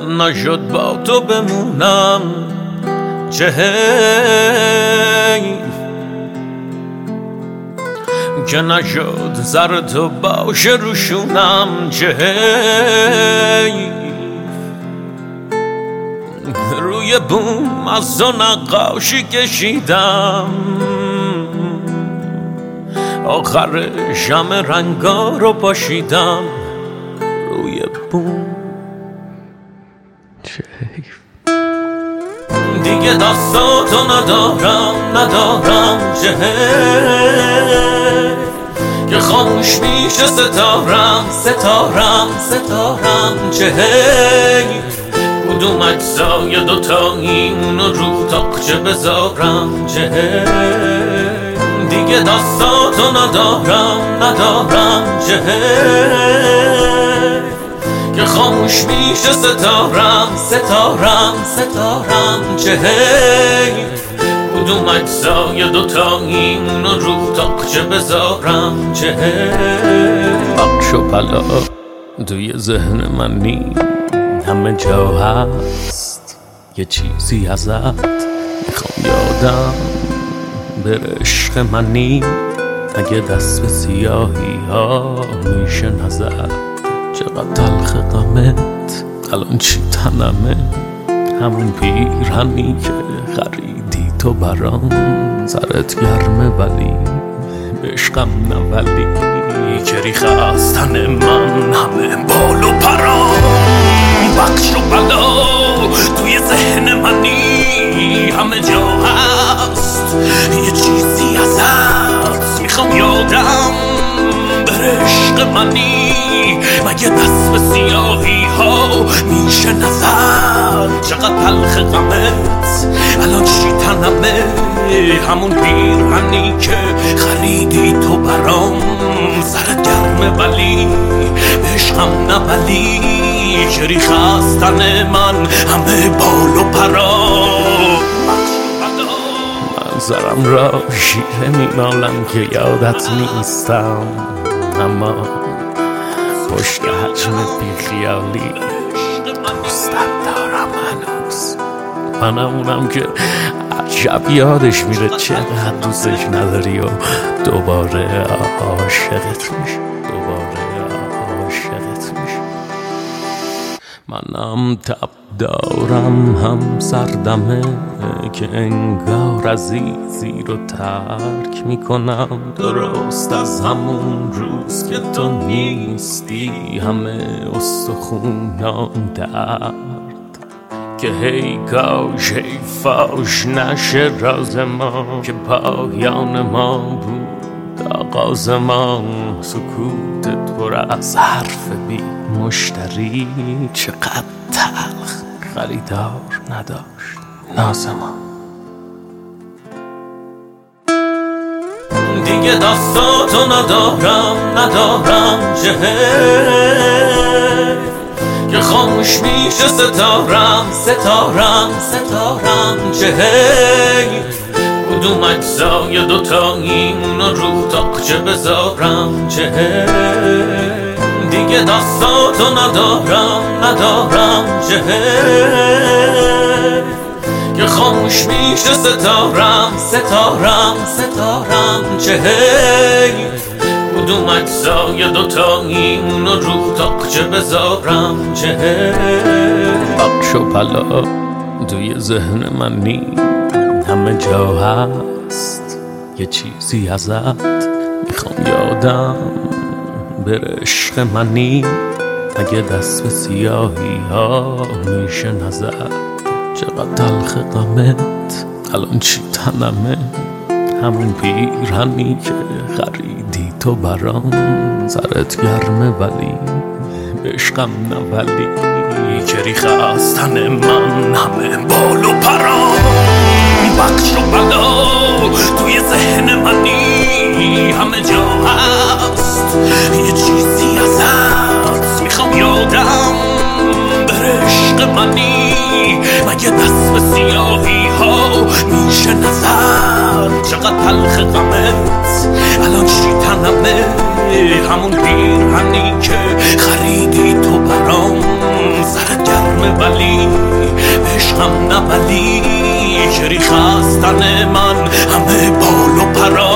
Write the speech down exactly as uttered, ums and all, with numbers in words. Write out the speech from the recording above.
من نشد با تو بمونم چه حیف که نشد زر تو باشه روشونم چه حیف روی بوم از تو نقاشی کشیدم آخرش همه رنگا رو پاشیدم روی بوم چه حیف دیگه دستاتو ندارم ندارم چه حیف که خاموش میشه ستارم ستارم ستارم چه حیف کدوم اجزای دوتایی اونو رو تاقچه بذارم چه حیف دیگه دستاتو ندارم ندارم چه حیف که خاموش میشه ستارم ستارم ستارم چه حیف کدوم اجزای دوتایی اونو رو تاقچه بذارم چه حیف بخش و پلا توی ذهن من نی همه جا هست یه چیزی ازت میخوام یادم بره عشق منی اگه دست به سیاهی ها میشه نظر چقدر تلخ غمت الان چی تنمه همون پیرهنی که خریدی تو برام سرت گرمه ولی عشقم نه ولی که ریخه از تن من همه بال و پرام بخش و بلا توی ذهن منی همه جا هست یه چیزی ازت میخوام یادم بره عشق منی مگه دست به سیاهی ها میشه نظر چقدر تلخ غمت الان چی تنمه همون پیرهنی که خریدی تو برام سرت گرمه ولی عشقم نه ولی که ریخه از تن من همه بال و پرا من زرم را شیره میمالم که یادت نیستم اما پشت حجم بیخیالی دوستت دارم هنوز منم اونم که عجب یادش میره چقدر دوستش نداری و دوباره عاشقت میشه دوباره عاشقت میشه منم تب دارم هم سردمه که انگار عزیزی رو ترک میکنم درست از همون روز که تو نیستی همه استخونام درد که هی کاش هی فاش نشه راز ما که پایان ما بود آغاز ما سکوتت پر از حرف بی مشتری چقدر تلخ خریدار نداشت ناز ما دیگه دستاتو ندارم ندارم چه حیف که خاموش میشه ستارم ستارم ستارم چه حیف کدوم اجزای دوتایی اونو رو تاقچه بذارم چه حیف دیگه دستاتو ندارم ندارم چه حیف که خاموش میشه ستارم ستارم ستارم چه حیف کدوم اجزای دوتایی اونو رو تاقچه بذارم چه حیف بخش و پلا توی ذهن من نی همه جا هست یه چیزی ازت میخوام یادم بره عشق منی اگه دست به سیاهی ها میشه نظر چقدر تلخ غمت الان چی تنمه همون پیرهنی که خریدی تو برام سرت گرمه ولی عشقم نه ولی که ریخه از تن من همه بال و پرام بخش و بلا توی ذهن منی همه جا هست یه چیزی ازت میخوام یادم بره عشق منی مگه دست به سیاهی ها میشه نظر چقدر تلخ غمت الان چی تنمه همون پیرهنی که خریدی تو برام سرت گرم همه ولی عشقم نه ولی که ریخ از تن من همه بال و پرا